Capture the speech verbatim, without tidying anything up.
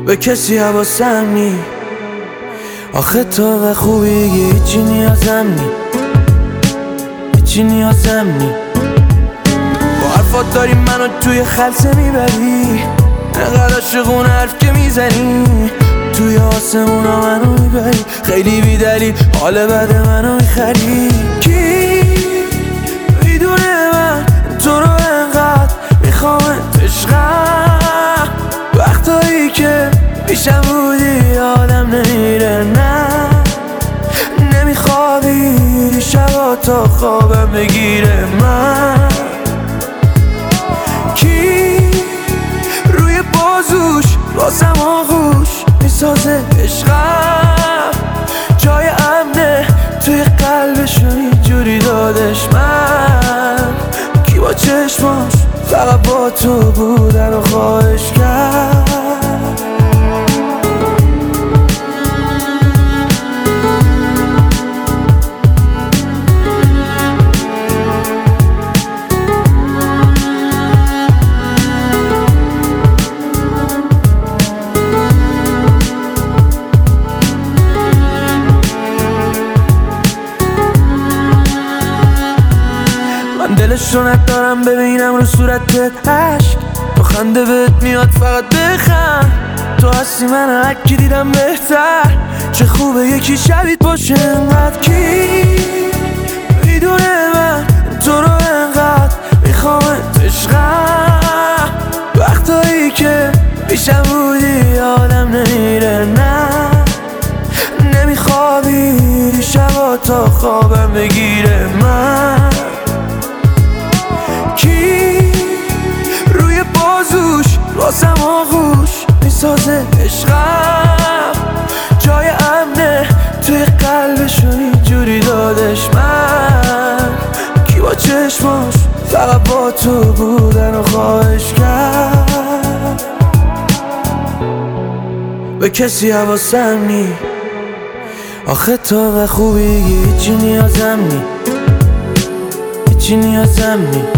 به کسی حواسم نی. آخه تو و خوبی هیچی نیازم نی، هیچی نیازم نی. با حرفات داری منو توی خلسه میبری، انقدر عاشقون حرف که میزنی، توی آسمونا منو میبری، خیلی بیدلیل حال بد منو میخری. کی میدونه من تو رو انقدر میخوامت عشقم، وقتایی که پیشم بودی آدم نمیره، نه نمیخوابی شبا تا خوابم بگیره. من کی روی بازوش واسم آغوش میسازه عشقم، جای امنه توی قلبشون اینجوری دادش. من کی با چشماش فقط با تو بودن و خواهش کرد. دلش رو ندارم ببینم رو صورتت عشق، تو خنده بهت میاد فقط بخند، تو هستی من هرکی دیدم بهتر، چه خوبه یکی شبیت باشه انقدر. کی میدونه من تو رو انقدر میخوامت عشقم، وقتایی که پیشم بودی آدم نمیره، نه نمیخوابی شبا تا خوابم بگیره. من کی روی بازوش واسم آغوش میسازه عشقم، جای امنه توی قلبشون اینجوری دادش. من کی با چشماش فقط با تو بودن و خواهش کرد. به کسی حواسم نی، آخه تو و خوبی هیچی نیازم نی، هیچی نیازم نی.